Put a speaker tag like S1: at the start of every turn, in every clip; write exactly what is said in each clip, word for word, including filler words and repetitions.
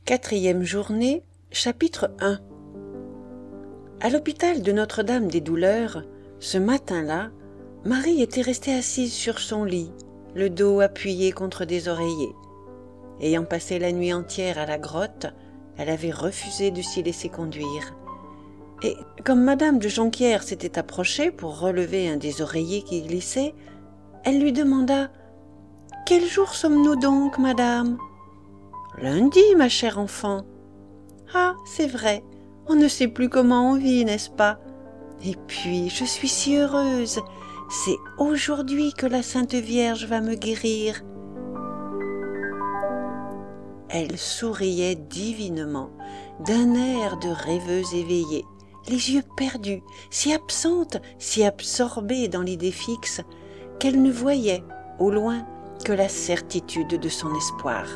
S1: Quatrième journée, chapitre un. À l'hôpital de Notre-Dame-des-Douleurs, ce matin-là, Marie était restée assise sur son lit, le dos appuyé contre des oreillers. Ayant passé la nuit entière à la grotte, elle avait refusé de s'y laisser conduire. Et comme Madame de Jonquière s'était approchée pour relever un des oreillers qui glissait, elle lui demanda « Quel jour sommes-nous donc, madame ?»« Lundi, ma chère enfant. »« Ah, c'est vrai, on ne sait plus comment on vit, n'est-ce pas ? Et puis, je suis si heureuse, c'est aujourd'hui que la Sainte Vierge va me guérir. » Elle souriait divinement, d'un air de rêveuse éveillée, les yeux perdus, si absente, si absorbée dans l'idée fixe, qu'elle ne voyait, au loin, que la certitude de son espoir.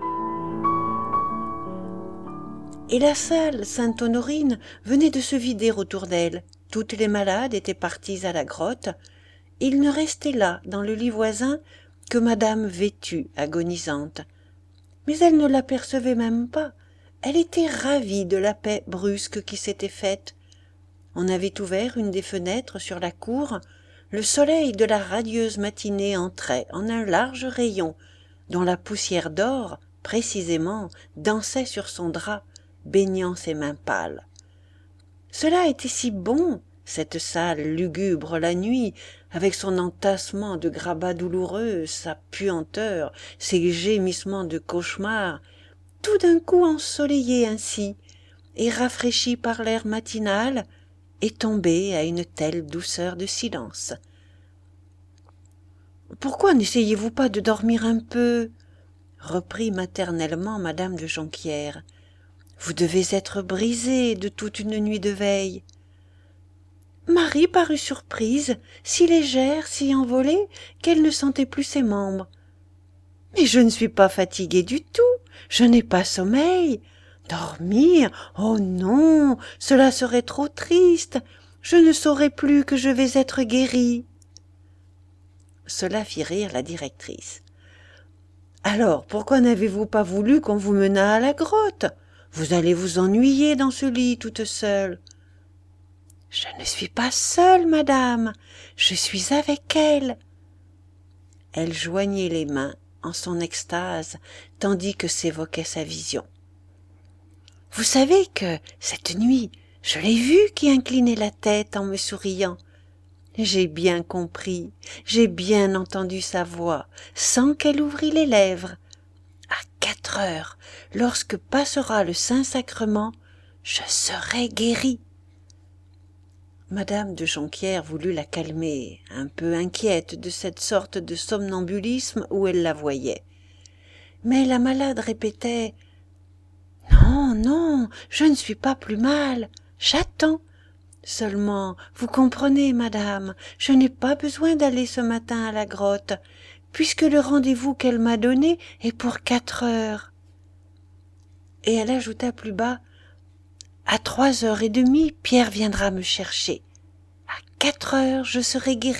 S1: Et la salle Sainte-Honorine venait de se vider autour d'elle. Toutes les malades étaient parties à la grotte. Il ne restait là, dans le lit voisin, que Madame vêtue, agonisante. Mais elle ne l'apercevait même pas. Elle était ravie de la paix brusque qui s'était faite. On avait ouvert une des fenêtres sur la cour. Le soleil de la radieuse matinée entrait en un large rayon, dont la poussière d'or, précisément, dansait sur son drap, baignant ses mains pâles. Cela était si bon, cette salle lugubre la nuit, avec son entassement de grabats douloureux, sa puanteur, ses gémissements de cauchemar, tout d'un coup ensoleillée ainsi, et rafraîchie par l'air matinal, et tombée à une telle douceur de silence. « Pourquoi n'essayez-vous pas de dormir un peu ?» reprit maternellement Madame de Jonquière. « Vous devez être brisée de toute une nuit de veille. » Marie parut surprise, si légère, si envolée, qu'elle ne sentait plus ses membres. « Mais je ne suis pas fatiguée du tout, je n'ai pas sommeil. Dormir ? Oh non, cela serait trop triste, je ne saurais plus que je vais être guérie. » Cela fit rire la directrice. « Alors, pourquoi n'avez-vous pas voulu qu'on vous menât à la grotte ? Vous allez vous ennuyer dans ce lit toute seule. »« Je ne suis pas seule, madame, je suis avec elle. » Elle joignait les mains en son extase, tandis que s'évoquait sa vision. « Vous savez que, cette nuit, je l'ai vue qui inclinait la tête en me souriant. J'ai bien compris, j'ai bien entendu sa voix, sans qu'elle ouvrît les lèvres. À quatre heures, lorsque passera le Saint-Sacrement, je serai guérie. » Madame de Jonquière voulut la calmer, un peu inquiète de cette sorte de somnambulisme où elle la voyait. Mais la malade répétait « Non, non, je ne suis pas plus mal, j'attends. Seulement, vous comprenez, madame, je n'ai pas besoin d'aller ce matin à la grotte, puisque le rendez-vous qu'elle m'a donné est pour quatre heures. » Et elle ajouta plus bas « À trois heures et demie, Pierre viendra me chercher. À quatre heures, je serai guérie. »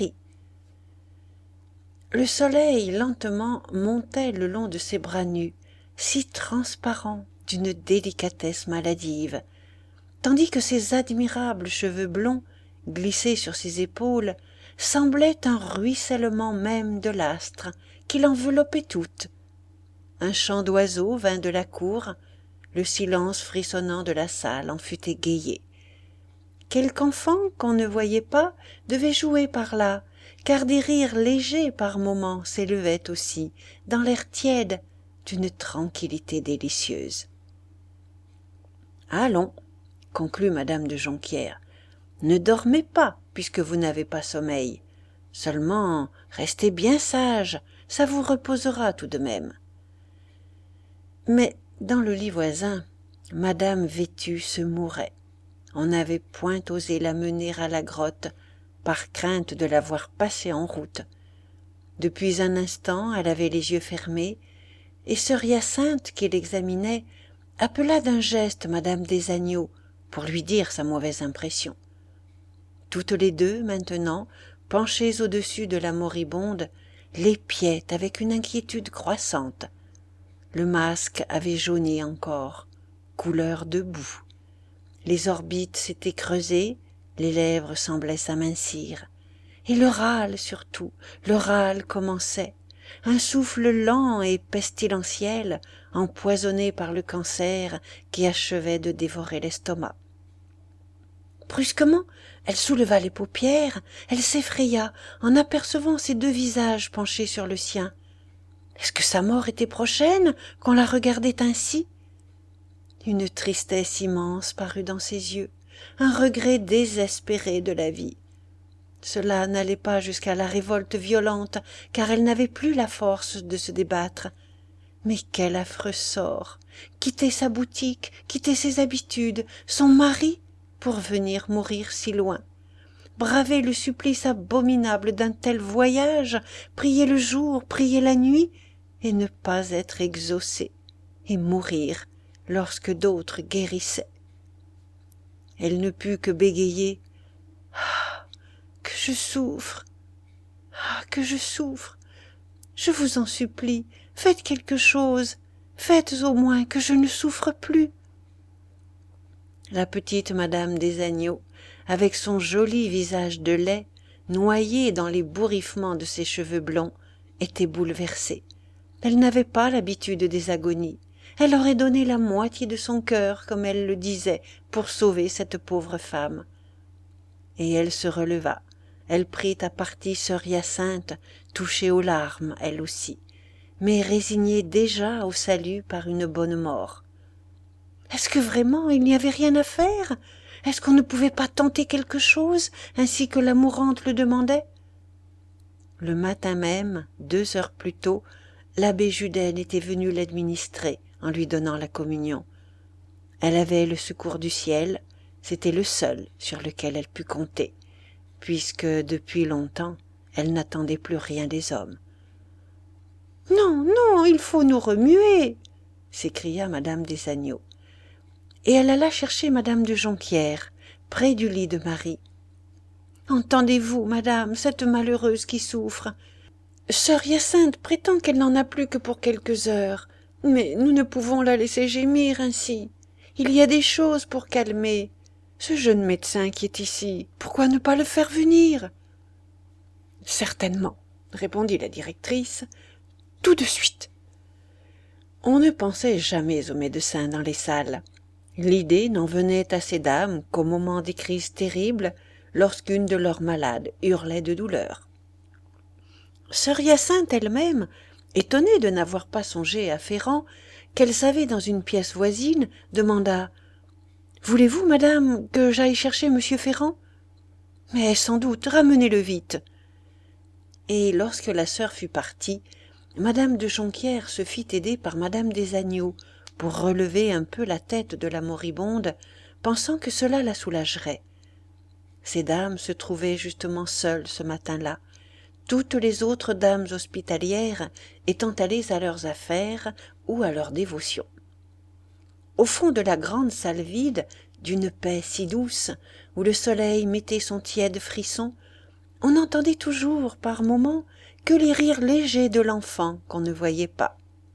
S1: Le soleil lentement montait le long de ses bras nus, si transparents d'une délicatesse maladive, tandis que ses admirables cheveux blonds, glissés sur ses épaules, semblaient un ruissellement même de l'astre qui l'enveloppait toute. Un chant d'oiseaux vint de la cour, le silence frissonnant de la salle en fut égayé. Quelque enfant qu'on ne voyait pas devait jouer par là, car des rires légers par moments s'élevaient aussi, dans l'air tiède, d'une tranquillité délicieuse. « Allons, » conclut Madame de Jonquière, « ne dormez pas, puisque vous n'avez pas sommeil. Seulement, restez bien sage, ça vous reposera tout de même. » Mais dans le lit voisin, Madame vêtue se mourait. On n'avait point osé la mener à la grotte, par crainte de la voir passer en route. Depuis un instant, elle avait les yeux fermés, et sœur Hyacinthe, qui l'examinait, appela d'un geste Madame des Agneaux, pour lui dire sa mauvaise impression. Toutes les deux, maintenant, penchées au-dessus de la moribonde, l'épiaient avec une inquiétude croissante. Le masque avait jauni encore, couleur de boue. Les orbites s'étaient creusées, les lèvres semblaient s'amincir. Et le râle surtout, le râle commençait, un souffle lent et pestilentiel, empoisonné par le cancer qui achevait de dévorer l'estomac. Brusquement, elle souleva les paupières, elle s'effraya en apercevant ces deux visages penchés sur le sien. Est-ce que sa mort était prochaine qu'on la regardait ainsi? Une tristesse immense parut dans ses yeux, un regret désespéré de la vie. Cela n'allait pas jusqu'à la révolte violente, car elle n'avait plus la force de se débattre. Mais quel affreux sort! Quitter sa boutique, quitter ses habitudes, son mari, pour venir mourir si loin. Braver le supplice abominable d'un tel voyage, prier le jour, prier la nuit, et ne pas être exaucé, et mourir lorsque d'autres guérissaient. Elle ne put que bégayer. Ah, que je souffre! Ah, que je souffre! Je vous en supplie, faites quelque chose, faites au moins que je ne souffre plus. La petite madame des Agneaux, avec son joli visage de lait, noyé dans les bourriffements de ses cheveux blonds, était bouleversée. Elle n'avait pas l'habitude des agonies. Elle aurait donné la moitié de son cœur, comme elle le disait, pour sauver cette pauvre femme. Et elle se releva. Elle prit à partie sœur Hyacinthe, touchée aux larmes, elle aussi, mais résignée déjà au salut par une bonne mort. Est-ce que vraiment il n'y avait rien à faire? Est-ce qu'on ne pouvait pas tenter quelque chose, ainsi que la mourante le demandait? Le matin même, deux heures plus tôt, l'abbé Judaine était venu l'administrer en lui donnant la communion. Elle avait le secours du ciel, c'était le seul sur lequel elle put compter, puisque depuis longtemps elle n'attendait plus rien des hommes. « Non, non, il faut nous remuer !» s'écria madame des Agneaux. Et elle alla chercher madame de Jonquière, près du lit de Marie. « Entendez-vous, madame, cette malheureuse qui souffre? Sœur Hyacinthe prétend qu'elle n'en a plus que pour quelques heures, mais nous ne pouvons la laisser gémir ainsi. Il y a des choses pour calmer. Ce jeune médecin qui est ici, pourquoi ne pas le faire venir? »« Certainement, » répondit la directrice, « tout de suite. » On ne pensait jamais aux médecins dans les salles. L'idée n'en venait à ces dames qu'au moment des crises terribles, lorsqu'une de leurs malades hurlait de douleur. Sœur Hyacinthe elle-même, étonnée de n'avoir pas songé à Ferrand, qu'elle savait dans une pièce voisine, demanda « Voulez-vous, madame, que j'aille chercher monsieur Ferrand ?»« Mais sans doute, ramenez-le vite. » Et lorsque la sœur fut partie, madame de Jonquière se fit aider par madame des Agneaux pour relever un peu la tête de la moribonde, pensant que cela la soulagerait. Ces dames se trouvaient justement seules ce matin-là, toutes les autres dames hospitalières étant allées à leurs affaires ou à leurs dévotions. Au fond de la grande salle vide, d'une paix si douce, où le soleil mettait son tiède frisson, on n'entendait toujours par moments que les rires légers de l'enfant qu'on ne voyait pas.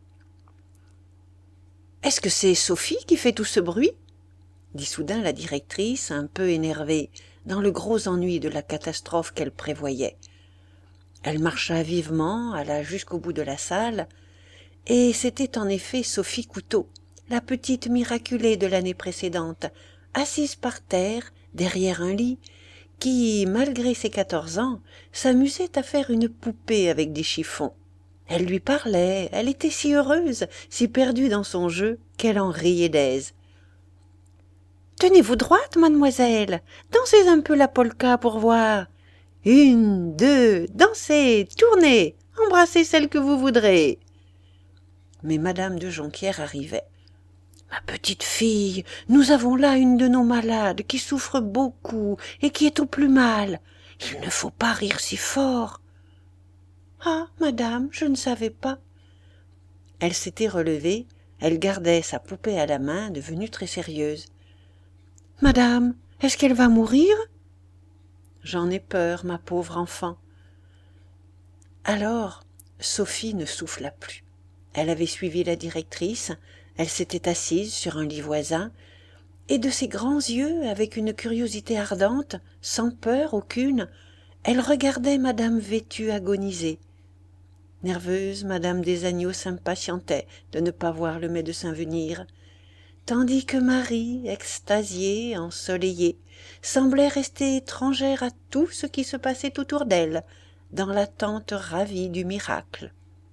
S1: « Est-ce que c'est Sophie qui fait tout ce bruit ?» dit soudain la directrice, un peu énervée, dans le gros ennui de la catastrophe qu'elle prévoyait. Elle marcha vivement, alla jusqu'au bout de la salle, et c'était en effet Sophie Couteau, la petite miraculée de l'année précédente, assise par terre, derrière un lit, qui, malgré ses quatorze ans, s'amusait à faire une poupée avec des chiffons. Elle lui parlait, elle était si heureuse, si perdue dans son jeu, qu'elle en riait d'aise. « Tenez-vous droite, mademoiselle, dansez un peu la polka pour voir. Une, deux, dansez, tournez, embrassez celle que vous voudrez. » Mais madame de Jonquière arrivait. « Ma petite fille, nous avons là une de nos malades qui souffre beaucoup et qui est au plus mal. Il ne faut pas rire si fort. »« Ah, madame, je ne savais pas. » Elle s'était relevée, elle gardait sa poupée à la main, devenue très sérieuse. « Madame, est-ce qu'elle va mourir ?»« J'en ai peur, ma pauvre enfant. » Alors, Sophie ne souffla plus. Elle avait suivi la directrice, elle s'était assise sur un lit voisin, et de ses grands yeux, avec une curiosité ardente, sans peur aucune, elle regardait madame vêtue agoniser. Nerveuse, madame des Agneaux s'impatientait de ne pas voir le médecin venir, tandis que Marie, extasiée, ensoleillée, semblait rester étrangère à tout ce qui se passait autour d'elle, dans l'attente ravie du miracle.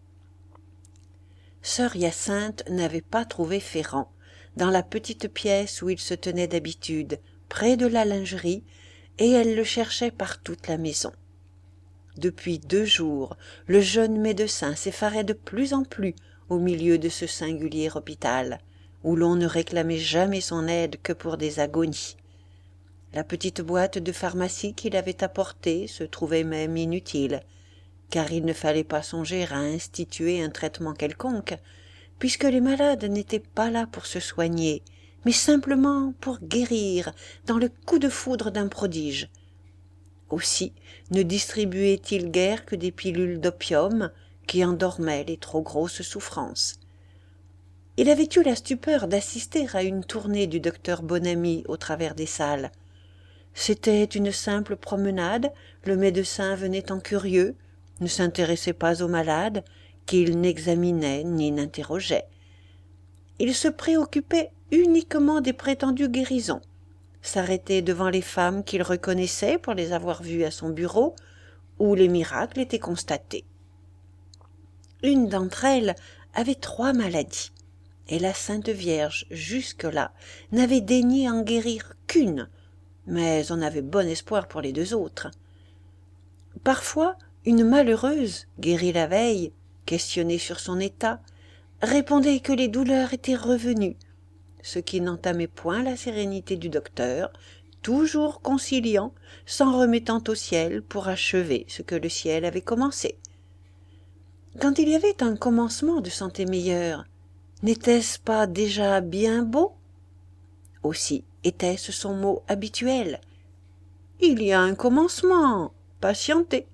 S1: Sœur Hyacinthe n'avait pas trouvé Ferrand dans la petite pièce où il se tenait d'habitude, près de la lingerie, et elle le cherchait par toute la maison. Depuis deux jours, le jeune médecin s'effarait de plus en plus au milieu de ce singulier hôpital, où l'on ne réclamait jamais son aide que pour des agonies. La petite boîte de pharmacie qu'il avait apportée se trouvait même inutile, car il ne fallait pas songer à instituer un traitement quelconque, puisque les malades n'étaient pas là pour se soigner, mais simplement pour guérir dans le coup de foudre d'un prodige. Aussi ne distribuait-il guère que des pilules d'opium qui endormaient les trop grosses souffrances. Il avait eu la stupeur d'assister à une tournée du docteur Bonamy au travers des salles. C'était une simple promenade, le médecin venait en curieux, ne s'intéressait pas aux malades, qu'il n'examinait ni n'interrogeait. Il se préoccupait uniquement des prétendues guérisons, s'arrêtait devant les femmes qu'il reconnaissait pour les avoir vues à son bureau, où les miracles étaient constatés. Une d'entre elles avait trois maladies, et la Sainte Vierge, jusque-là, n'avait daigné en guérir qu'une, mais on avait bon espoir pour les deux autres. Parfois, une malheureuse, guérie la veille, questionnée sur son état, répondait que les douleurs étaient revenues, ce qui n'entamait point la sérénité du docteur, toujours conciliant, s'en remettant au ciel pour achever ce que le ciel avait commencé. Quand il y avait un commencement de santé meilleure, n'était-ce pas déjà bien beau? Aussi était-ce son mot habituel. Il y a un commencement, patientez.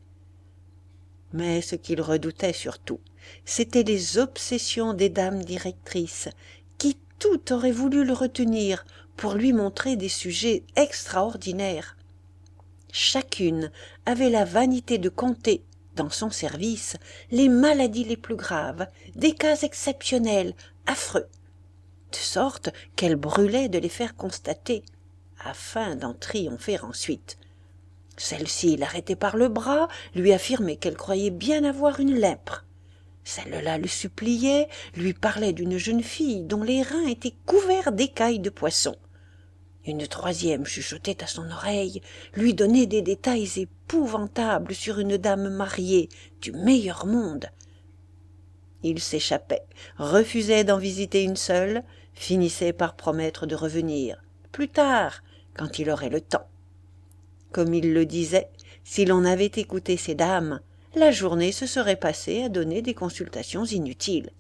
S1: Mais ce qu'il redoutait surtout, c'étaient les obsessions des dames directrices, qui toutes auraient voulu le retenir pour lui montrer des sujets extraordinaires. Chacune avait la vanité de compter, dans son service, les maladies les plus graves, des cas exceptionnels, affreux, de sorte qu'elle brûlait de les faire constater, afin d'en triompher ensuite. Celle-ci l'arrêtait par le bras, lui affirmait qu'elle croyait bien avoir une lèpre. Celle-là le suppliait, lui parlait d'une jeune fille dont les reins étaient couverts d'écailles de poisson. Une troisième chuchotait à son oreille, lui donnait des détails épouvantables sur une dame mariée du meilleur monde. Il s'échappait, refusait d'en visiter une seule, finissait par promettre de revenir, plus tard, quand il aurait le temps. Comme il le disait, si l'on avait écouté ces dames, la journée se serait passée à donner des consultations inutiles.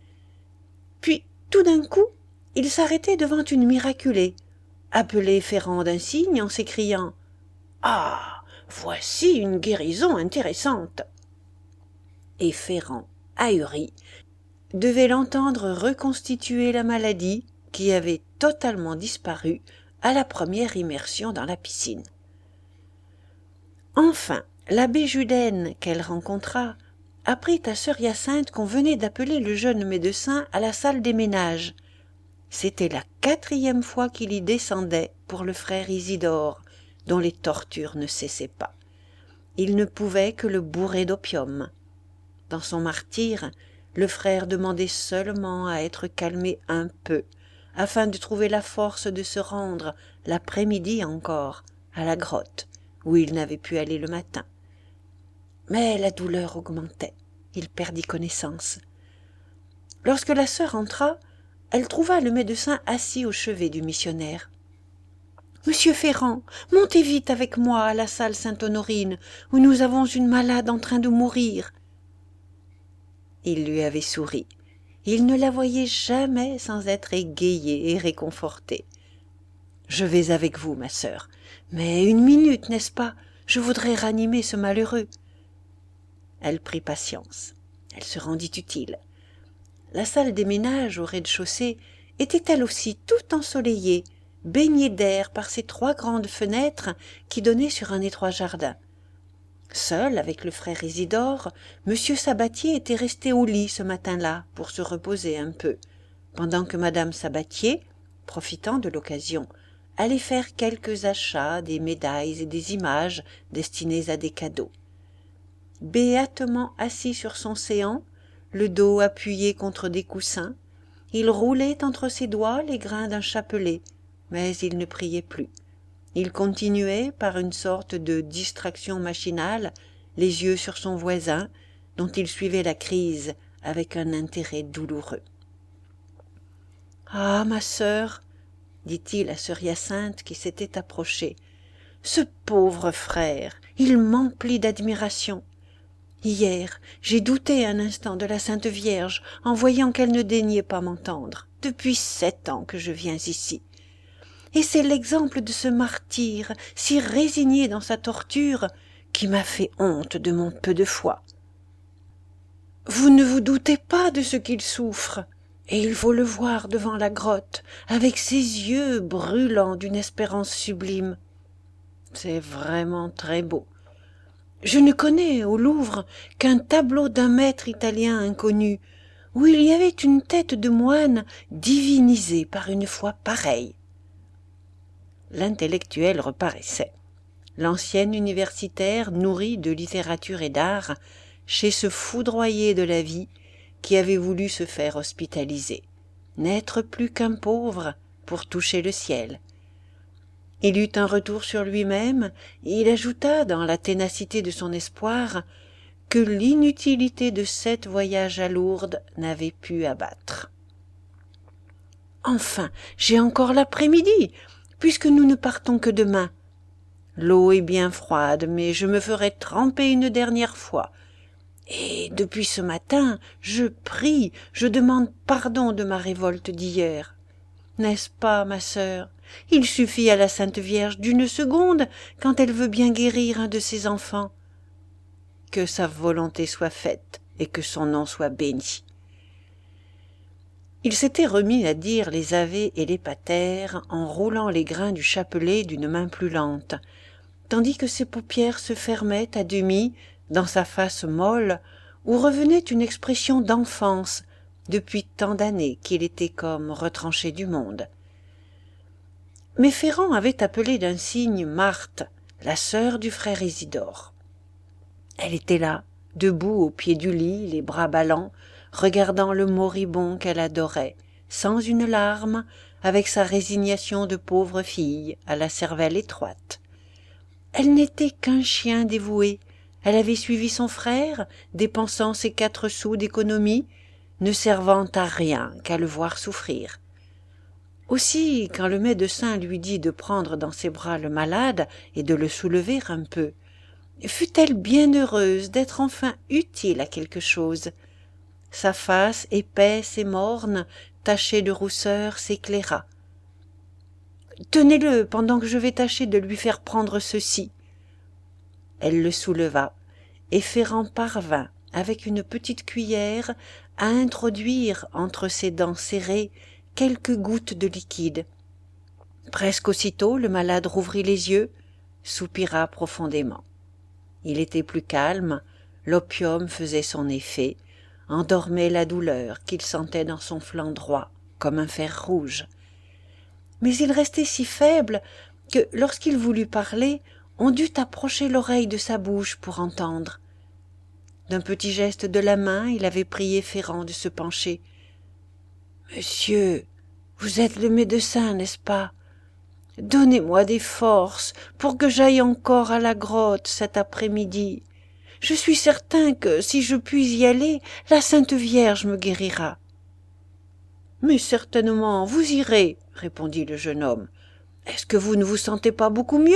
S1: Puis, tout d'un coup, il s'arrêtait devant une miraculée, appelait Ferrand d'un signe en s'écriant « Ah, voici une guérison intéressante !» Et Ferrand, ahuri, devait l'entendre reconstituer la maladie qui avait totalement disparu à la première immersion dans la piscine. Enfin, l'abbé Judaine, qu'elle rencontra, apprit à sœur Hyacinthe qu'on venait d'appeler le jeune médecin à la salle des ménages. C'était la quatrième fois qu'il y descendait pour le frère Isidore, dont les tortures ne cessaient pas. Il ne pouvait que le bourrer d'opium. Dans son martyre, le frère demandait seulement à être calmé un peu, afin de trouver la force de se rendre, l'après-midi encore, à la grotte, où il n'avait pu aller le matin. Mais la douleur augmentait, il perdit connaissance. Lorsque la sœur entra, elle trouva le médecin assis au chevet du missionnaire. « Monsieur Ferrand, montez vite avec moi à la salle Sainte-Honorine, où nous avons une malade en train de mourir. » Il lui avait souri. Il ne la voyait jamais sans être égayé et réconforté. « Je vais avec vous, ma sœur. Mais une minute, n'est-ce pas? Je voudrais ranimer ce malheureux. » Elle prit patience. Elle se rendit utile. La salle des ménages au rez-de-chaussée était elle aussi toute ensoleillée, baignée d'air par ses trois grandes fenêtres qui donnaient sur un étroit jardin. Seul avec le frère Isidore, monsieur Sabatier était resté au lit ce matin-là pour se reposer un peu, pendant que madame Sabatier, profitant de l'occasion, allait faire quelques achats, des médailles et des images destinées à des cadeaux. Béatement assis sur son séant, le dos appuyé contre des coussins, il roulait entre ses doigts les grains d'un chapelet, mais il ne priait plus. Il continuait, par une sorte de distraction machinale, les yeux sur son voisin, dont il suivait la crise avec un intérêt douloureux. « Ah, ma sœur, dit-il à sœur Hyacinthe qui s'était approchée, ce pauvre frère, il m'emplit d'admiration. Hier, j'ai douté un instant de la Sainte Vierge en voyant qu'elle ne daignait pas m'entendre, depuis sept ans que je viens ici. Et c'est l'exemple de ce martyr, si résigné dans sa torture, qui m'a fait honte de mon peu de foi. Vous ne vous doutez pas de ce qu'il souffre, et il faut le voir devant la grotte, avec ses yeux brûlants d'une espérance sublime. C'est vraiment très beau. Je ne connais au Louvre qu'un tableau d'un maître italien inconnu, où il y avait une tête de moine divinisée par une foi pareille. L'intellectuel reparaissait. L'ancienne universitaire nourrie de littérature et d'art, chez ce foudroyé de la vie qui avait voulu se faire hospitaliser, n'être plus qu'un pauvre pour toucher le ciel. Il eut un retour sur lui-même, et il ajouta, dans la ténacité de son espoir, que l'inutilité de sept voyages à Lourdes n'avait pu abattre. « Enfin, j'ai encore l'après-midi, puisque nous ne partons que demain. L'eau est bien froide, mais je me ferai tremper une dernière fois. Et depuis ce matin, je prie, je demande pardon de ma révolte d'hier. N'est-ce pas, ma sœur? Il suffit à la Sainte Vierge d'une seconde quand elle veut bien guérir un de ses enfants. Que sa volonté soit faite et que son nom soit béni. » Il s'était remis à dire les Ave et les Pater en roulant les grains du chapelet d'une main plus lente, tandis que ses paupières se fermaient à demi dans sa face molle où revenait une expression d'enfance depuis tant d'années qu'il était comme retranché du monde. Mais Ferrand avait appelé d'un signe Marthe, la sœur du frère Isidore. Elle était là, debout au pied du lit, les bras ballants, regardant le moribond qu'elle adorait, sans une larme, avec sa résignation de pauvre fille à la cervelle étroite. Elle n'était qu'un chien dévoué. Elle avait suivi son frère, dépensant ses quatre sous d'économie, ne servant à rien qu'à le voir souffrir. Aussi, quand le médecin lui dit de prendre dans ses bras le malade et de le soulever un peu, fut-elle bien heureuse d'être enfin utile à quelque chose. Sa face épaisse et morne, tachée de rousseur, s'éclaira. « Tenez-le pendant que je vais tâcher de lui faire prendre ceci. » Elle le souleva, et Ferrand parvint, avec une petite cuillère, à introduire entre ses dents serrées quelques gouttes de liquide. Presque aussitôt le malade rouvrit les yeux, soupira profondément. Il était plus calme, l'opium faisait son effet, endormait la douleur qu'il sentait dans son flanc droit, comme un fer rouge. Mais il restait si faible que, lorsqu'il voulut parler, on dut approcher l'oreille de sa bouche pour entendre. D'un petit geste de la main, il avait prié Ferrand de se pencher. « Monsieur, vous êtes le médecin, n'est-ce pas? Donnez-moi des forces pour que j'aille encore à la grotte cet après-midi. Je suis certain que, si je puis y aller, la Sainte Vierge me guérira. »« Mais certainement, vous irez, » répondit le jeune homme. « Est-ce que vous ne vous sentez pas beaucoup mieux ?»«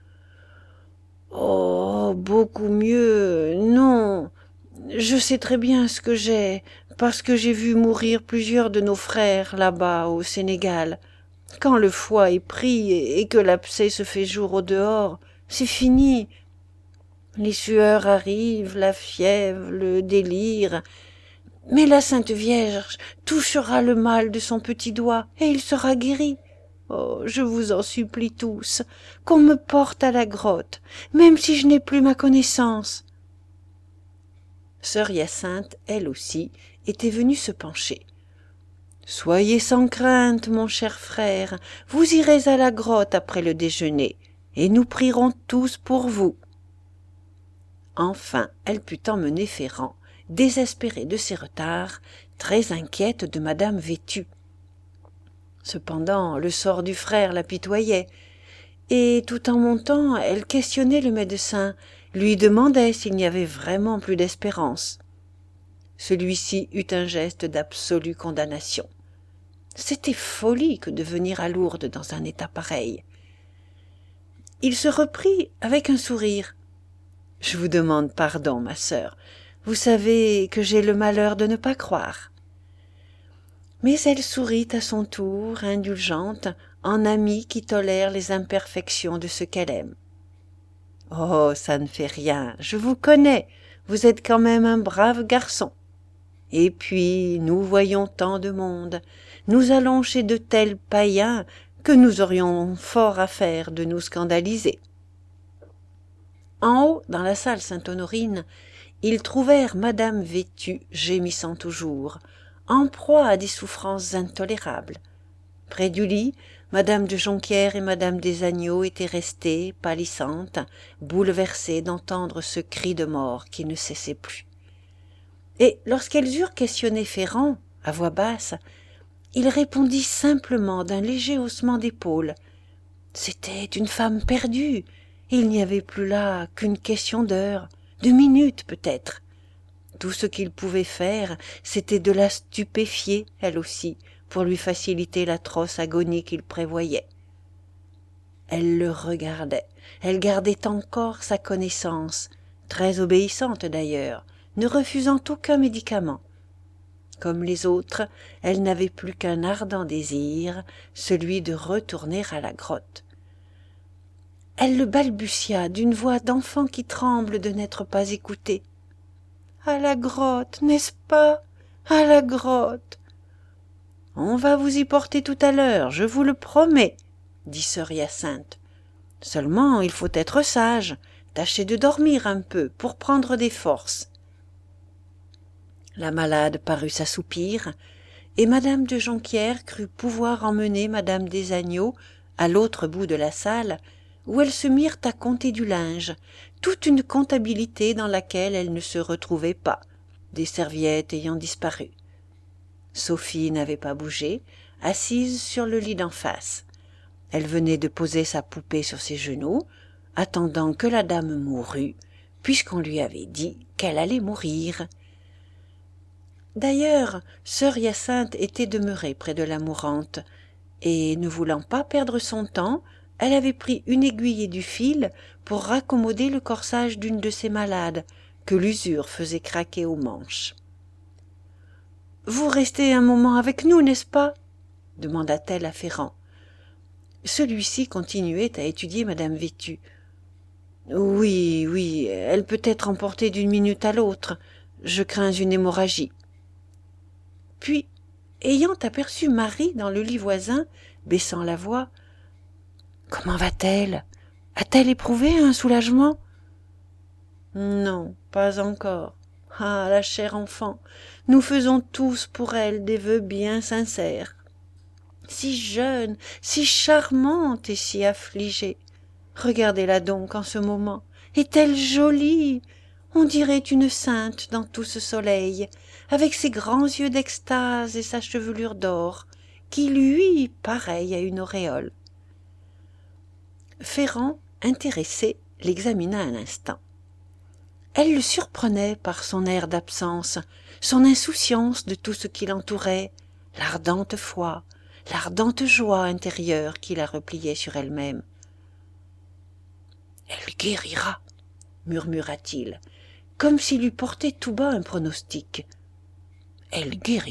S1: Oh, beaucoup mieux, non. Je sais très bien ce que j'ai, parce que j'ai vu mourir plusieurs de nos frères là-bas au Sénégal. Quand le foie est pris et que l'abcès se fait jour au dehors, c'est fini. Les sueurs arrivent, la fièvre, le délire. Mais la Sainte Vierge touchera le mal de son petit doigt, et il sera guéri. Oh, je vous en supplie tous, qu'on me porte à la grotte, même si je n'ai plus ma connaissance. » Sœur Hyacinthe, elle aussi, était venue se pencher. « Soyez sans crainte, mon cher frère, vous irez à la grotte après le déjeuner, et nous prierons tous pour vous. » Enfin, elle put emmener Ferrand, désespéré de ses retards, très inquiète de madame Vétu. Cependant, le sort du frère l'apitoyait, et tout en montant, elle questionnait le médecin, lui demandait s'il n'y avait vraiment plus d'espérance. Celui-ci eut un geste d'absolue condamnation. C'était folie que de venir à Lourdes dans un état pareil. Il se reprit avec un sourire. « Je vous demande pardon, ma sœur. Vous savez que j'ai le malheur de ne pas croire. » Mais elle sourit à son tour, indulgente, en amie qui tolère les imperfections de ce qu'elle aime. « Oh, ça ne fait rien, je vous connais, vous êtes quand même un brave garçon. Et puis, nous voyons tant de monde, nous allons chez de tels païens que nous aurions fort à faire de nous scandaliser. » En haut, dans la salle Sainte-Honorine, ils trouvèrent madame Vétu gémissant toujours, en proie à des souffrances intolérables. Près du lit, madame de Jonquière et madame des Agneaux étaient restées, pâlissantes, bouleversées d'entendre ce cri de mort qui ne cessait plus. Et lorsqu'elles eurent questionné Ferrand, à voix basse, il répondit simplement d'un léger haussement d'épaules. C'était une femme perdue, il n'y avait plus là qu'une question d'heure, de minutes peut-être. Tout ce qu'il pouvait faire, c'était de la stupéfier, elle aussi, pour lui faciliter l'atroce agonie qu'il prévoyait. Elle le regardait, elle gardait encore sa connaissance, très obéissante d'ailleurs, ne refusant aucun médicament. Comme les autres, elle n'avait plus qu'un ardent désir, celui de retourner à la grotte. Elle le balbutia d'une voix d'enfant qui tremble de n'être pas écoutée. « À la grotte, n'est-ce pas? À la grotte !»« On va vous y porter tout à l'heure, je vous le promets, » dit sœur Hyacinthe. « Seulement, il faut être sage, tâchez de dormir un peu pour prendre des forces. » La malade parut s'assoupir, et madame de Jonquière crut pouvoir emmener madame des Agneaux à l'autre bout de la salle, où elles se mirent à compter du linge, toute une comptabilité dans laquelle elles ne se retrouvaient pas, des serviettes ayant disparu. Sophie n'avait pas bougé, assise sur le lit d'en face. Elle venait de poser sa poupée sur ses genoux, attendant que la dame mourût, puisqu'on lui avait dit qu'elle allait mourir. D'ailleurs, sœur Hyacinthe était demeurée près de la mourante, et, ne voulant pas perdre son temps, elle avait pris une aiguille et du fil pour raccommoder le corsage d'une de ces malades que l'usure faisait craquer aux manches. « Vous restez un moment avec nous, n'est-ce pas ?» demanda-t-elle à Ferrand. Celui-ci continuait à étudier madame Vétu. « Oui, oui, elle peut être emportée d'une minute à l'autre. Je crains une hémorragie. » Puis, ayant aperçu Marie dans le lit voisin, baissant la voix, « Comment va-t-elle? A-t-elle éprouvé un soulagement? » ?»« Non, pas encore. Ah, la chère enfant, nous faisons tous pour elle des vœux bien sincères. Si jeune, si charmante et si affligée. Regardez-la donc en ce moment. Est-elle jolie? On dirait une sainte dans tout ce soleil, avec ses grands yeux d'extase et sa chevelure d'or, qui luit pareille à une auréole. » Ferrand, intéressé, l'examina un instant. Elle le surprenait par son air d'absence, son insouciance de tout ce qui l'entourait, l'ardente foi, l'ardente joie intérieure qui la repliait sur elle-même. « Elle guérira, » murmura-t-il, comme s'il eût porté tout bas un pronostic. « Elle guérira. »